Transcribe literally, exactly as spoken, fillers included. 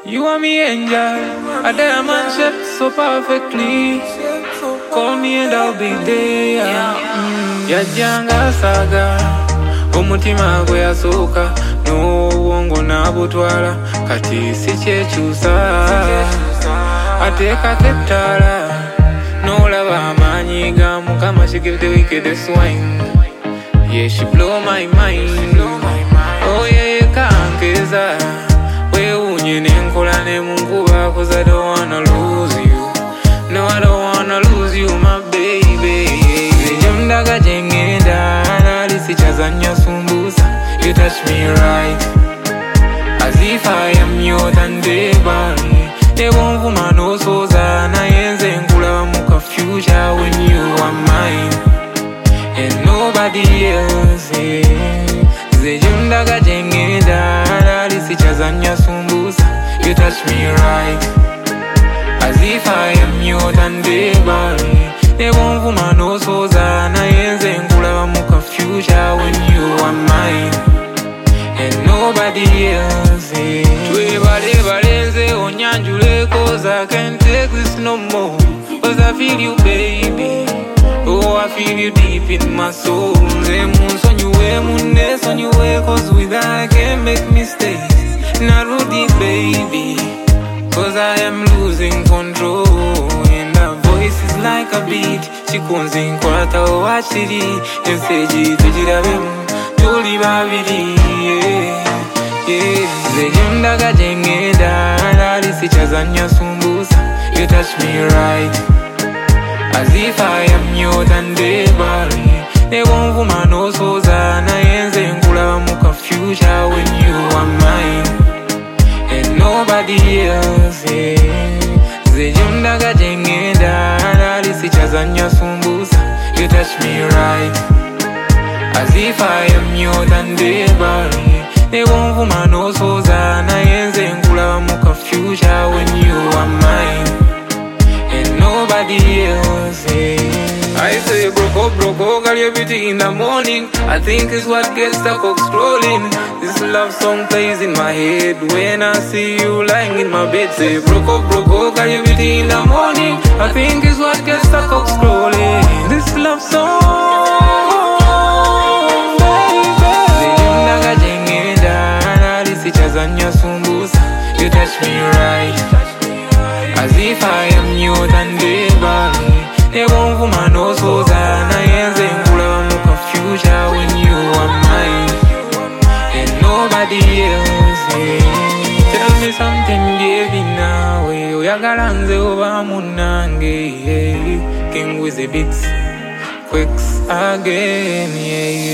You are me angel, a diamond shaped so perfectly. Call me and I'll be there. Mm. Yajanga saga, umutima gwe yasooka n'obwongo n'abutwala kati si kyekyusa. Ateekako ettaala n'olaba amaanyi ga Mukama. She give the wickedest wine. Yeah, she blow my mind. Oh yeah, kankeza weewuunye n'enkola ne mu nkuba, 'cause I don't wanna lose you. No, I don't wanna lose you, my baby. Nzendaga jengenda nali sikyazanya sumbusa. You touch me right as if I am your tandebali. Nebonvuma n'osooza naye nze nkulaba mu ka future when you are mine and nobody else. Nze gyondaga jengenda nali sikyazanya sumbusa. You touch me right as if I am your tandebali. Nebonvuma n'osooza naye nze nkulaba mu ka future when you are mine and nobody else. Twebale balenze onyanjule, 'cause I can't take this no more. 'Cause I feel you, baby. Oh, I feel you deep in my soul. Nze munsonyiwe munne sonyiwe, 'cause with I can't make mistakes. Narudi, baby, 'cause I am losing control. And her voice is like a beat. Chikunze nkwata owakiri enseegi tugirabemu tuli babiri. Yeah, nze gyondaga jengenda nali sikyazanya sumbusa. You touch me right as if I am your tandebali. Nebonvuma n'osooza naye nze nkulaba mu ka future when you are mine and nobody else. Nze gyondaga jengenda nali sikyazanya sumbusa. You touch me right as if I am your tandebali. Nebonvuma n'osooza naye nze nkulaba mu ka future when you are mine and nobody else. I say broko broko, got your beauty in the morning. I think it's what gets the cock scrolling. This love song plays in my head when I see you lying in my bed. Say broko broko, got your beauty in the morning. I think it's what gets the cock scrolling. This love song, baby. Zeyondaga jengenda nali sikyazanya sumbusa. You touch me right as if I am your tandebali. Nebonvuma n'osooza naye nze nkulaba mu ka future when you are mine and nobody else. Tell me something, baby, nawe oyagala nze oba munnange. King with the beats, quicks again, yeah.